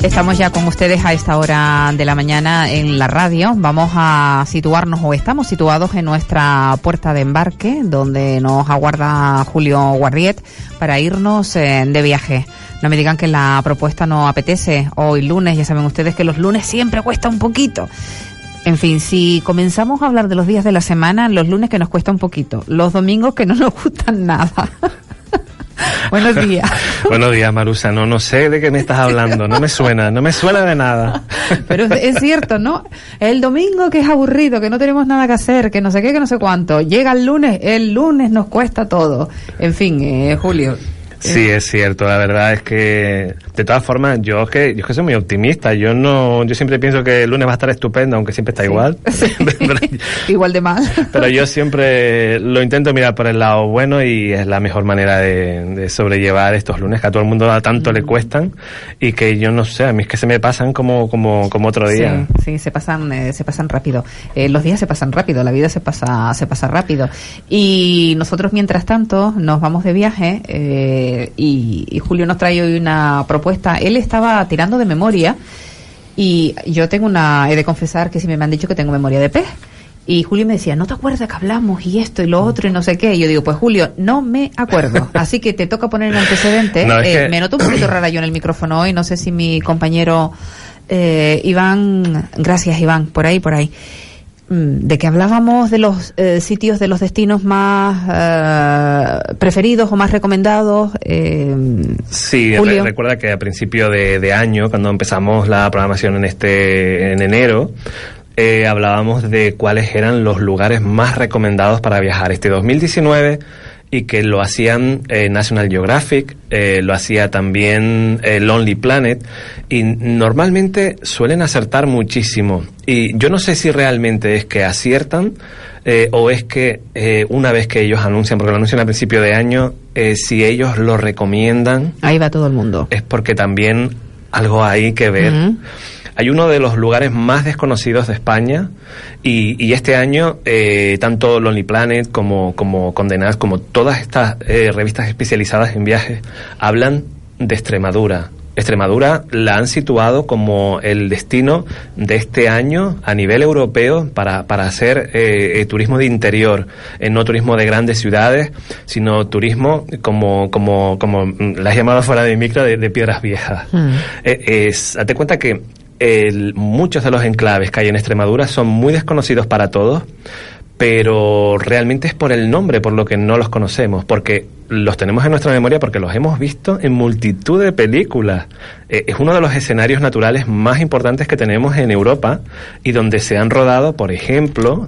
Estamos ya con ustedes a esta hora de la mañana en la radio. Vamos a situarnos, o estamos situados en nuestra puerta de embarque, donde nos aguarda Julio Guarriet para irnos de viaje. No me digan que la propuesta no apetece hoy lunes. Ya saben ustedes que los lunes siempre cuesta un poquito. En fin, si comenzamos a hablar de los días de la semana, los lunes que nos cuesta un poquito, los domingos que no nos gustan nada. Buenos días. Buenos días, Marusa. No sé de qué me estás hablando. No me suena de nada. Pero es cierto, ¿no? El domingo que es aburrido, que no tenemos nada que hacer, que no sé qué, que no sé cuánto. Llega el lunes nos cuesta todo. En fin, Julio. Sí, es cierto. La verdad es que, de todas formas, yo es que soy muy optimista. Yo siempre pienso que el lunes va a estar estupendo, aunque siempre está igual. Sí. Igual de mal. Pero yo siempre lo intento mirar por el lado bueno, y es la mejor manera de sobrellevar estos lunes que a todo el mundo tanto le cuestan, y que yo no sé, a mí es que se me pasan como otro día. Sí, se pasan rápido. Los días se pasan rápido, la vida se pasa rápido. Y nosotros, mientras tanto, nos vamos de viaje. Y Julio nos trae hoy una propuesta. Él estaba tirando de memoria, y yo he de confesar que sí me han dicho que tengo memoria de pez. Y Julio me decía, ¿no te acuerdas que hablamos y esto y lo otro y no sé qué? Y yo digo, pues Julio, no me acuerdo. Así que te toca poner el antecedente. No, me noto un poquito rara yo en el micrófono hoy. No sé si mi compañero Iván, gracias Iván, por ahí. De que hablábamos de los sitios, de los destinos más preferidos o más recomendados. Sí, recuerda que a principio de año, cuando empezamos la programación en enero, hablábamos de cuáles eran los lugares más recomendados para viajar este 2019, y que lo hacían National Geographic, lo hacía también Lonely Planet, y normalmente suelen acertar muchísimo. Y yo no sé si realmente es que aciertan o es que una vez que ellos anuncian, porque lo anuncian a principio de año, si ellos lo recomiendan, ahí va todo el mundo. Es porque también algo hay que ver. Uh-huh. Hay uno de los lugares más desconocidos de España, y este año tanto Lonely Planet como Condé Nast, como todas estas revistas especializadas en viajes, hablan de Extremadura. Extremadura la han situado como el destino de este año a nivel europeo para hacer turismo de interior, no turismo de grandes ciudades, sino turismo como la has llamado fuera de micro, de piedras viejas. Date cuenta que muchos de los enclaves que hay en Extremadura son muy desconocidos para todos, pero realmente es por el nombre por lo que no los conocemos, porque los tenemos en nuestra memoria porque los hemos visto en multitud de películas. Es uno de los escenarios naturales más importantes que tenemos en Europa, y donde se han rodado, por ejemplo,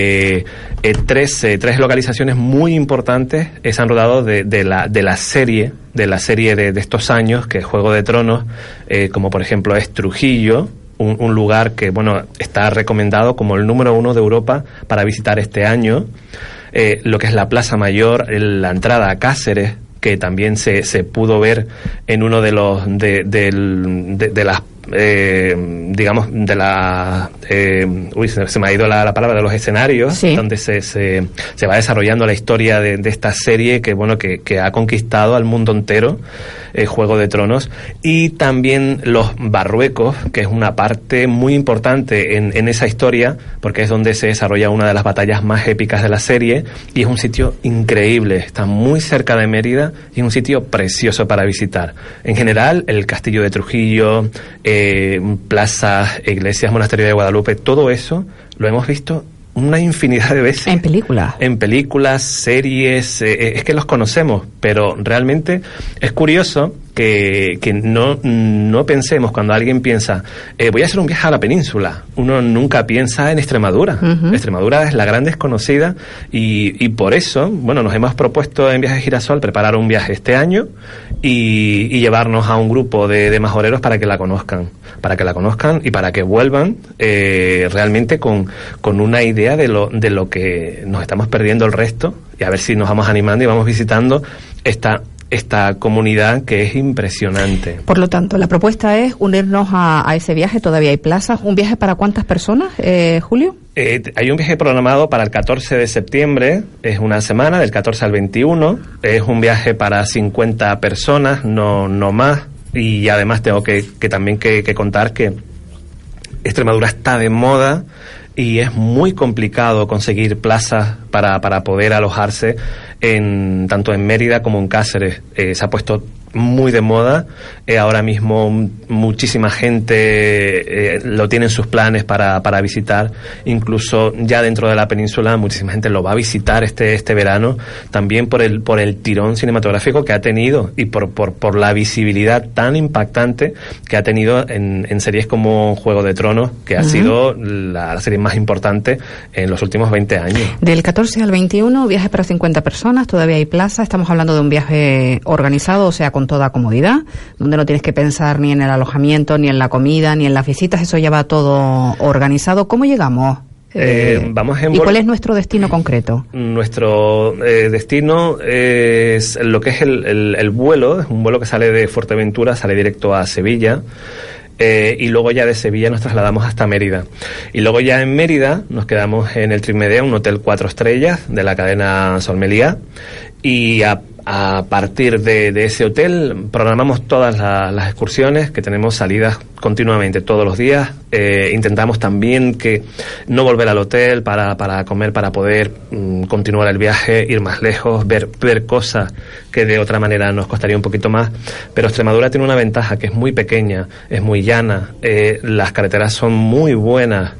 tres localizaciones muy importantes se han rodado de la serie de estos años, que es Juego de Tronos, como por ejemplo es Trujillo, un lugar que, bueno, está recomendado como el número 1 de Europa para visitar este año. Lo que es la Plaza Mayor, la entrada a Cáceres, que también se pudo ver en uno de los de las digamos de la se me ha ido la palabra, de los escenarios, sí, donde se va desarrollando la historia de esta serie que ha conquistado al mundo entero, Juego de Tronos. Y también los Barruecos, que es una parte muy importante en esa historia, porque es donde se desarrolla una de las batallas más épicas de la serie, y es un sitio increíble, está muy cerca de Mérida y es un sitio precioso para visitar. En general, el castillo de Trujillo, plazas, iglesias, monasterio de Guadalupe, todo eso lo hemos visto una infinidad de veces. En películas. En películas, series, es que los conocemos, pero realmente es curioso que no pensemos, cuando alguien piensa, voy a hacer un viaje a la península, uno nunca piensa en Extremadura. Uh-huh. Extremadura es la gran desconocida, y por eso, bueno, nos hemos propuesto en Viajes Girasol preparar un viaje este año y llevarnos a un grupo de majoreros para que la conozcan y para que vuelvan realmente con una idea de lo que nos estamos perdiendo el resto, y a ver si nos vamos animando y vamos visitando esta comunidad que es impresionante. Por lo tanto, la propuesta es unirnos a ese viaje. Todavía hay plazas. ¿Un viaje para cuántas personas, Julio? Hay un viaje programado para el 14 de septiembre, es una semana, del 14 al 21. Es un viaje para 50 personas, no más. Y además tengo que también que contar que Extremadura está de moda y es muy complicado conseguir plazas para poder alojarse tanto en Mérida como en Cáceres. Se ha puesto muy de moda, ahora mismo muchísima gente lo tiene en sus planes para visitar, incluso ya dentro de la península muchísima gente lo va a visitar este verano, también por el tirón cinematográfico que ha tenido y por la visibilidad tan impactante que ha tenido en series como Juego de Tronos, que ha sido la serie más importante en los últimos 20 años. Del 14 al 21, viaje para 50 personas, todavía hay plaza, estamos hablando de un viaje organizado, o sea, con toda comodidad, donde no tienes que pensar ni en el alojamiento, ni en la comida, ni en las visitas, eso ya va todo organizado. ¿Cómo llegamos? ¿Y cuál es nuestro destino concreto? Nuestro destino es lo que es el vuelo, es un vuelo que sale de Fuerteventura, sale directo a Sevilla. Y luego ya de Sevilla nos trasladamos hasta Mérida. Y luego ya en Mérida nos quedamos en el Trismedea, un hotel 4 estrellas de la cadena Sol Meliá. Y a partir de ese hotel programamos todas las excursiones, que tenemos salidas continuamente todos los días. Intentamos también que no volver al hotel para comer, para poder continuar el viaje, ir más lejos, ver cosas que de otra manera nos costaría un poquito más. Pero Extremadura tiene una ventaja, que es muy pequeña, es muy llana, las carreteras son muy buenas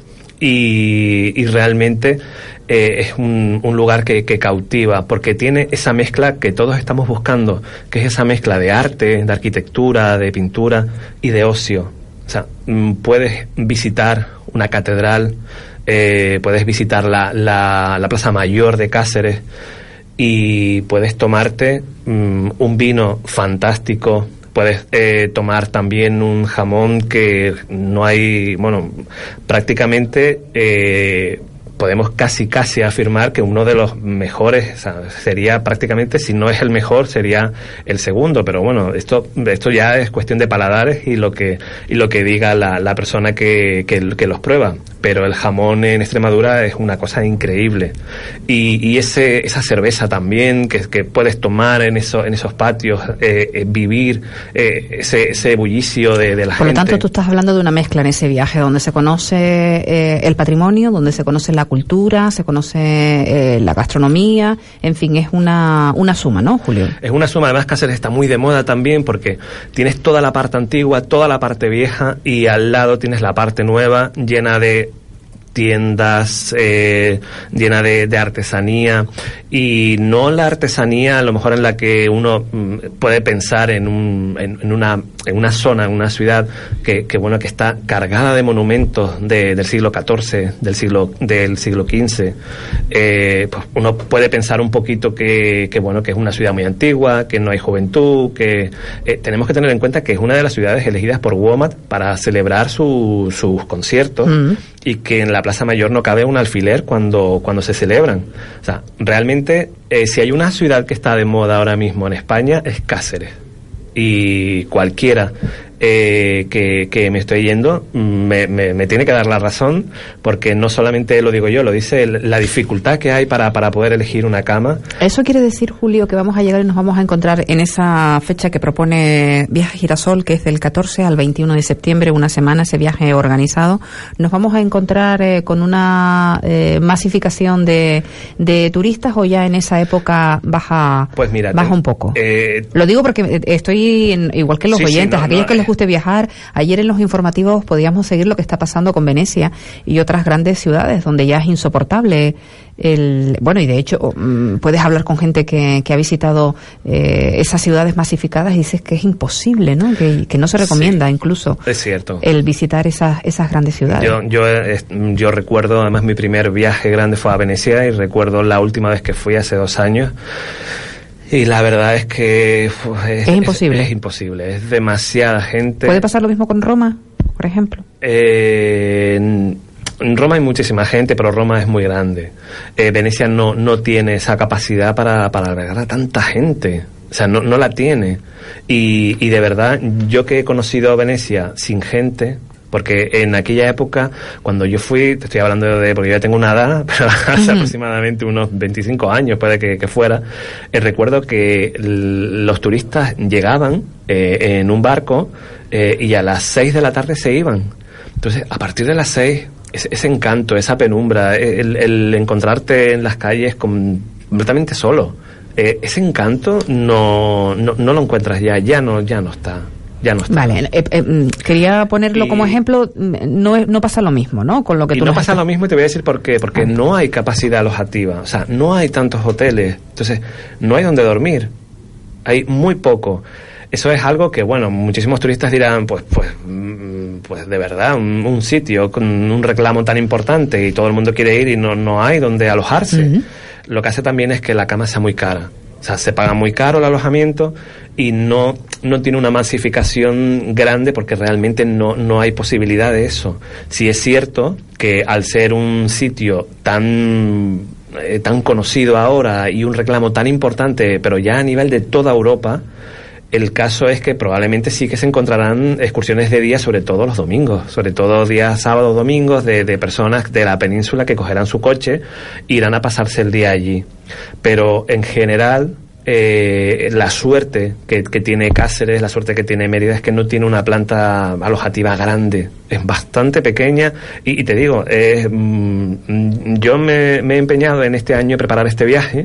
y realmente es un lugar que cautiva, porque tiene esa mezcla que todos estamos buscando, que es esa mezcla de arte, de arquitectura, de pintura y de ocio. O sea, puedes visitar una catedral, puedes visitar la Plaza Mayor de Cáceres y puedes tomarte un vino fantástico. Puedes tomar también un jamón que no hay, bueno, prácticamente podemos casi afirmar que uno de los mejores, o sea, sería prácticamente, si no es el mejor, sería el segundo, pero bueno, esto ya es cuestión de paladares y lo que diga la persona que los prueba. Pero el jamón en Extremadura es una cosa increíble. Y esa cerveza también que puedes tomar en esos patios, vivir ese bullicio de la gente. Por lo tanto, tú estás hablando de una mezcla en ese viaje donde se conoce el patrimonio, donde se conoce la cultura, se conoce la gastronomía, en fin, es una suma, ¿no, Julio? Es una suma. Además, Cáceres está muy de moda también porque tienes toda la parte antigua, toda la parte vieja y al lado tienes la parte nueva llena de tiendas, llena de artesanía, y no la artesanía a lo mejor en la que uno puede pensar en una zona, en una ciudad que está cargada de monumentos del siglo XIV, del siglo XV. Pues uno puede pensar un poquito que es una ciudad muy antigua, que no hay juventud, que tenemos que tener en cuenta que es una de las ciudades elegidas por WOMAD para celebrar sus conciertos, y que en la Plaza Mayor no cabe un alfiler cuando se celebran. O sea, realmente, si hay una ciudad que está de moda ahora mismo en España, es Cáceres. Y cualquiera que me estoy yendo me tiene que dar la razón, porque no solamente lo digo yo, lo dice la dificultad que hay para poder elegir una cama. Eso quiere decir, Julio, que vamos a llegar y nos vamos a encontrar en esa fecha que propone Viaje Girasol, que es del 14 al 21 de septiembre, una semana, ese viaje organizado. Nos vamos a encontrar con una masificación de turistas, o ya en esa época baja un poco. Lo digo porque estoy igual que los oyentes, aquellos que les guste viajar. Ayer en los informativos podíamos seguir lo que está pasando con Venecia y otras grandes ciudades donde ya es insoportable y de hecho puedes hablar con gente que ha visitado esas ciudades masificadas y dices que es imposible, ¿no? Que no se recomienda, incluso, es cierto, el visitar esas grandes ciudades. Yo recuerdo, además, mi primer viaje grande fue a Venecia, y recuerdo la última vez que fui hace 2 años. Y la verdad es que es imposible. Es imposible, es demasiada gente. ¿Puede pasar lo mismo con Roma, por ejemplo? En Roma hay muchísima gente, pero Roma es muy grande. Venecia no tiene esa capacidad para albergar a tanta gente. O sea, no la tiene. Y de verdad, yo que he conocido Venecia sin gente, Porque en aquella época, cuando yo fui, te estoy hablando porque yo ya tengo una edad, pero hace aproximadamente unos 25 años, puede que fuera, recuerdo que los turistas llegaban en un barco y a las 6 de la tarde se iban. Entonces, a partir de las 6, ese encanto, esa penumbra, el encontrarte en las calles completamente solo, ese encanto no lo encuentras ya no está. Ya no está. Vale, quería ponerlo como ejemplo, no pasa lo mismo, ¿no? Con lo que y tú no pasa lo mismo, y te voy a decir por qué. Porque no hay capacidad alojativa, o sea, no hay tantos hoteles, entonces no hay donde dormir, hay muy poco. Eso es algo que, bueno, muchísimos turistas dirán, pues de verdad, un sitio con un reclamo tan importante y todo el mundo quiere ir y no hay donde alojarse. Uh-huh. Lo que hace también es que la cama sea muy cara. O sea, se paga muy caro el alojamiento y no tiene una masificación grande porque realmente no hay posibilidad de eso. Sí es cierto que al ser un sitio tan conocido ahora y un reclamo tan importante, pero ya a nivel de toda Europa, el caso es que probablemente sí que se encontrarán excursiones de día, sobre todo los domingos, sobre todo días sábados, domingos, de personas de la península que cogerán su coche e irán a pasarse el día allí. Pero en general, la suerte que tiene Cáceres, la suerte que tiene Mérida es que no tiene una planta alojativa grande, es bastante pequeña y te digo, yo me he empeñado en este año en preparar este viaje,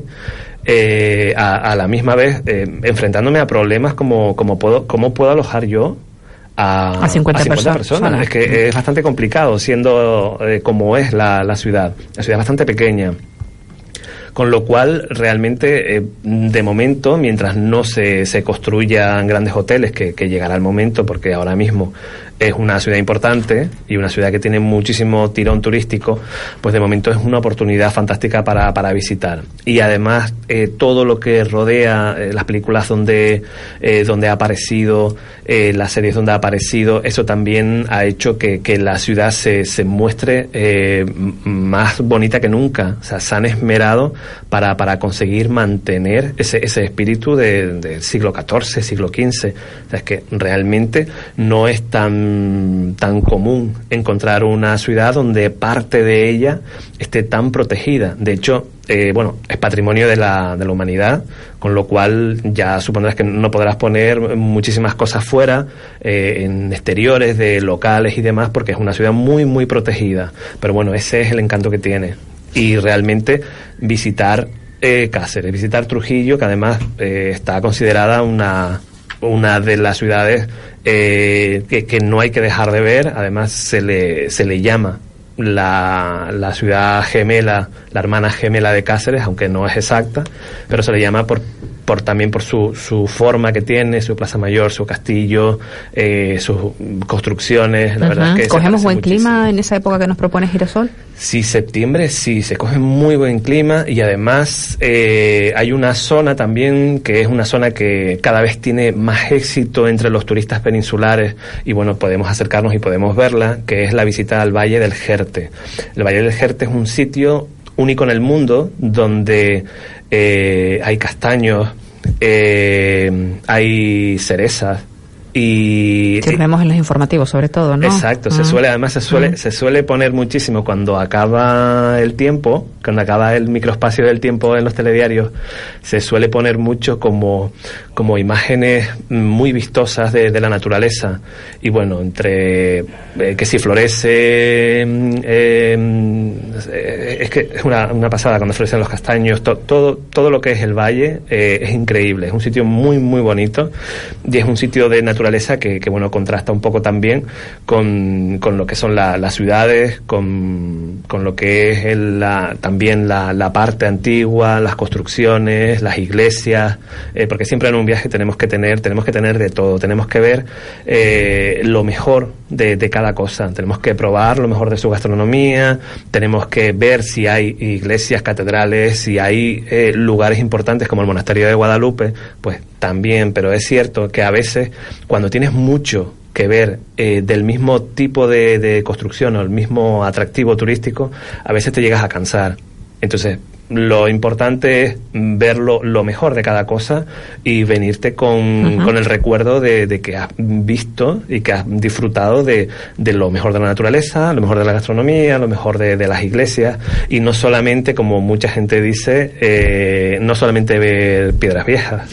a la misma vez enfrentándome a problemas como cómo puedo alojar yo a 50 personas. Es que es bastante complicado siendo como es la ciudad. La ciudad es bastante pequeña. Con lo cual, realmente, de momento, mientras no se construyan grandes hoteles, que llegará el momento, porque ahora mismo es una ciudad importante y una ciudad que tiene muchísimo tirón turístico, pues de momento es una oportunidad fantástica para visitar. Y además, todo lo que rodea las películas donde ha aparecido, las series donde ha aparecido, eso también ha hecho que la ciudad se muestre más bonita que nunca. O sea, se han esmerado para conseguir mantener ese espíritu del siglo XIV, siglo XV. O sea, es que realmente no es tan común encontrar una ciudad donde parte de ella esté tan protegida. De hecho, es patrimonio de la humanidad, con lo cual ya supondrás que no podrás poner muchísimas cosas fuera, en exteriores de locales y demás, porque es una ciudad muy, muy protegida. Pero bueno, ese es el encanto que tiene. Y realmente visitar Cáceres, visitar Trujillo, que además está considerada una de las ciudades que no hay que dejar de ver. Además se le llama la ciudad gemela, la hermana gemela de Cáceres, aunque no es exacta, pero se le llama también por su forma que tiene, su plaza mayor, su castillo, sus construcciones. La verdad es que ¿cogemos buen clima en esa época que nos propone Girasol? Sí, septiembre sí, se coge muy buen clima y además hay una zona también que es una zona que cada vez tiene más éxito entre los turistas peninsulares y bueno, podemos acercarnos y podemos verla, que es la visita al Valle del Jerte. El Valle del Jerte es un sitio único en el mundo donde hay castaños, hay cerezas y que vemos en los informativos sobre todo, ¿no? Exacto, se suele poner muchísimo cuando acaba el tiempo, cuando acaba el microespacio del tiempo en los telediarios, se suele poner mucho como imágenes muy vistosas de la naturaleza y bueno, entre que si florece, es que es una pasada cuando florecen los castaños, todo lo que es el valle es increíble, es un sitio muy muy bonito y es un sitio de naturaleza que bueno, contrasta un poco también con lo que son las ciudades, con lo que es también la parte antigua, las construcciones, las iglesias, porque siempre en un viaje tenemos que tener de todo, tenemos que ver lo mejor de cada cosa, tenemos que probar lo mejor de su gastronomía, tenemos que ver si hay iglesias, catedrales, si hay lugares importantes como el monasterio de Guadalupe, pues también, pero es cierto que a veces cuando tienes mucho que ver del mismo tipo de construcción o el mismo atractivo turístico, a veces te llegas a cansar. Entonces, lo importante es ver lo mejor de cada cosa y venirte con el recuerdo de que has visto y que has disfrutado de lo mejor de la naturaleza, lo mejor de la gastronomía, lo mejor de las iglesias, y no solamente, como mucha gente dice, no solamente ver piedras viejas.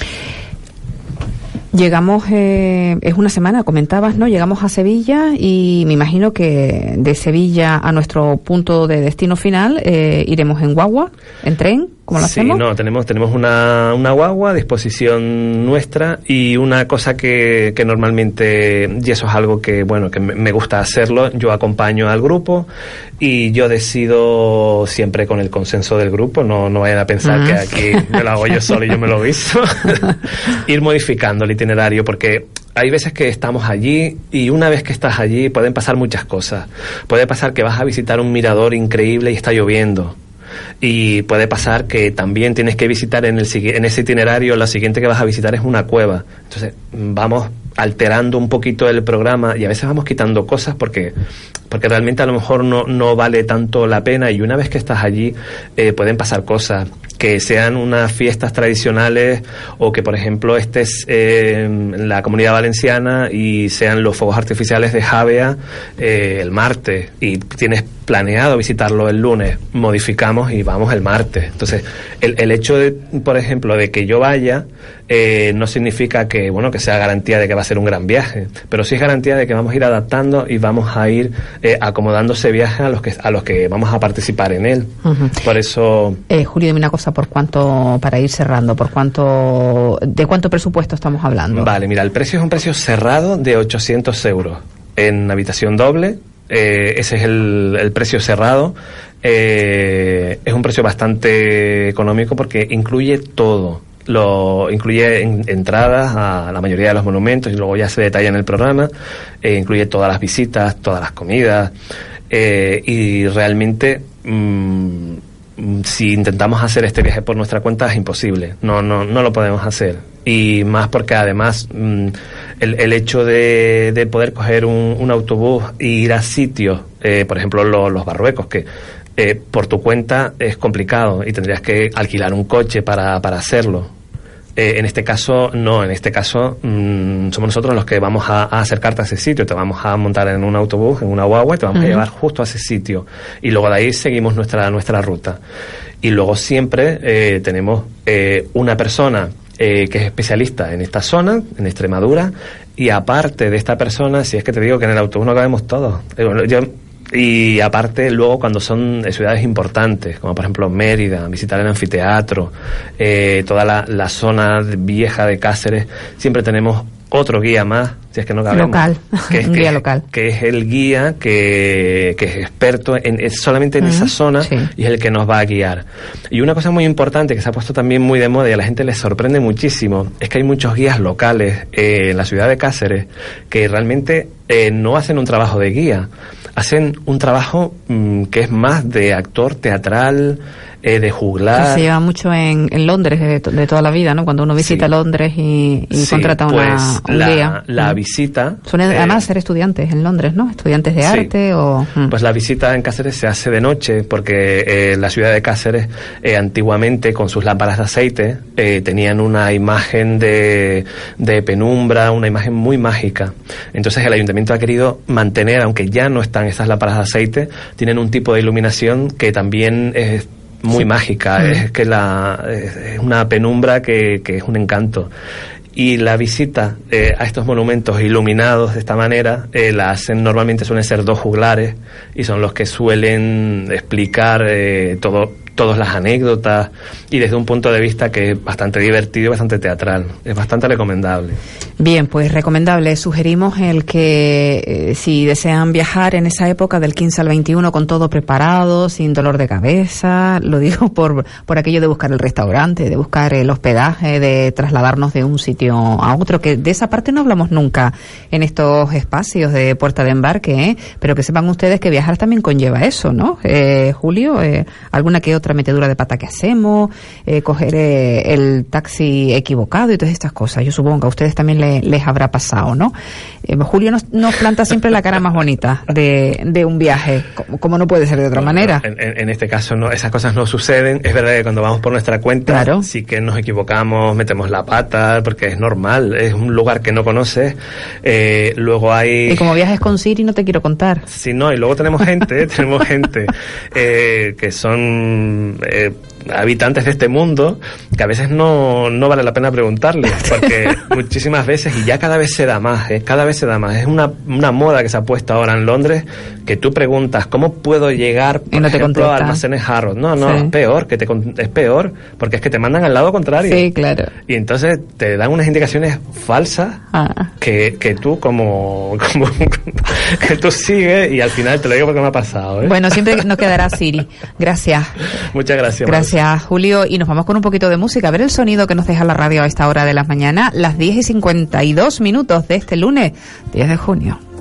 Llegamos, es una semana, comentabas, ¿no? Llegamos a Sevilla y me imagino que de Sevilla a nuestro punto de destino final iremos en guagua, en tren, ¿cómo lo hacemos? Sí, no, tenemos una guagua a disposición nuestra, y una cosa que normalmente, y eso es algo que, bueno, que me gusta hacerlo, yo acompaño al grupo y yo decido siempre con el consenso del grupo, no vayan a pensar que aquí me lo hago yo solo y yo me lo guiso, ir modificando el itinerario, porque hay veces que estamos allí y una vez que estás allí pueden pasar muchas cosas. Puede pasar que vas a visitar un mirador increíble y está lloviendo. Y puede pasar que también tienes que visitar en ese itinerario, la siguiente que vas a visitar es una cueva. Entonces vamos alterando un poquito el programa y a veces vamos quitando cosas porque realmente a lo mejor no vale tanto la pena, y una vez que estás allí pueden pasar cosas, que sean unas fiestas tradicionales o que, por ejemplo, estés en la Comunidad Valenciana y sean los fuegos artificiales de Javea el martes y tienes planeado visitarlo el lunes, modificamos y vamos el martes. Entonces, el hecho de, por ejemplo, de que yo vaya no significa que sea garantía de que va a ser un gran viaje, pero sí es garantía de que vamos a ir adaptando y vamos a ir acomodando ese viaje a los que vamos a participar en él. Por eso... Julio, dime una cosa, para ir cerrando, ¿de cuánto presupuesto estamos hablando? Vale, mira, el precio es un precio cerrado de 800 euros en habitación doble. Ese es el precio cerrado. Es un precio bastante económico porque incluye todo. Incluye entradas a la mayoría de los monumentos y luego ya se detalla en el programa. Incluye todas las visitas, todas las comidas, y realmente si intentamos hacer este viaje por nuestra cuenta es imposible, no lo podemos hacer, y más porque además el hecho de poder coger un autobús e ir a sitios, por ejemplo los Barruecos, que por tu cuenta es complicado y tendrías que alquilar un coche para hacerlo. En este caso, no, en este caso somos nosotros los que vamos a acercarte a ese sitio, te vamos a montar en un autobús, en una guagua, y te vamos a llevar justo a ese sitio, y luego de ahí seguimos nuestra ruta. Y luego siempre tenemos una persona que es especialista en esta zona, en Extremadura, y aparte de esta persona, si es que te digo que en el autobús no cabemos todos, y aparte luego cuando son ciudades importantes, como por ejemplo Mérida, visitar el anfiteatro, toda la zona vieja de Cáceres, siempre tenemos otro guía más, si es que no cabemos. Local, un guía local. Que es el guía que es experto solamente en esa zona, sí, y es el que nos va a guiar. Y una cosa muy importante que se ha puesto también muy de moda y a la gente les sorprende muchísimo, es que hay muchos guías locales en la ciudad de Cáceres que realmente no hacen un trabajo de guía, hacen un trabajo que es más de actor teatral, de juglar. Que se lleva mucho en Londres de toda la vida, ¿no? Cuando uno visita, sí, Londres y contrata un guía. La visita... Suelen además ser estudiantes en Londres, ¿no? Estudiantes de arte, sí, o... Pues la visita en Cáceres se hace de noche porque la ciudad de Cáceres antiguamente, con sus lámparas de aceite, tenían una imagen de penumbra, una imagen muy mágica. Entonces el ayuntamiento ha querido mantener, aunque ya no están esas lámparas de aceite, tienen un tipo de iluminación que también es muy, sí, mágica, es que es una penumbra que es un encanto. Y la visita a estos monumentos iluminados de esta manera la hacen, normalmente suelen ser dos juglares y son los que suelen explicar todas las anécdotas, y desde un punto de vista que es bastante divertido, bastante teatral, es bastante recomendable. Bien, pues recomendable. Sugerimos el que si desean viajar en esa época del 15 al 21 con todo preparado, sin dolor de cabeza, lo digo por aquello de buscar el restaurante, de buscar el hospedaje, de trasladarnos de un sitio a otro, que de esa parte no hablamos nunca en estos espacios de Puerta de Embarque, pero que sepan ustedes que viajar también conlleva eso, ¿no? Julio, alguna que otra metedura de pata que hacemos, coger el taxi equivocado y todas estas cosas. Yo supongo que a ustedes también les habrá pasado, ¿no? Julio nos planta siempre la cara más bonita de un viaje, como no puede ser de otra manera. En este caso no, esas cosas no suceden. Es verdad que cuando vamos por nuestra cuenta, claro, sí que nos equivocamos, metemos la pata, porque es normal, es un lugar que no conoces. Luego hay... Y como viajes con Siri no te quiero contar. Sí, no, y luego tenemos gente que son... habitantes de este mundo, que a veces no vale la pena preguntarles, porque muchísimas veces, y ya cada vez se da más, cada vez se da más. Es una moda que se ha puesto ahora en Londres, que tú preguntas, ¿cómo puedo llegar, por ejemplo, a Almacenes Harrods? No, sí, es peor, es peor, porque es que te mandan al lado contrario. Sí, claro. Y entonces te dan unas indicaciones falsas que tú que tú sigues, y al final te lo digo porque me ha pasado, ¿eh? Bueno, siempre nos quedará Siri. Gracias. Muchas gracias. Gracias, Julio. Y nos vamos con un poquito de música. A ver el sonido que nos deja la radio a esta hora de la mañana, las 10:52 de este lunes, 10 de junio.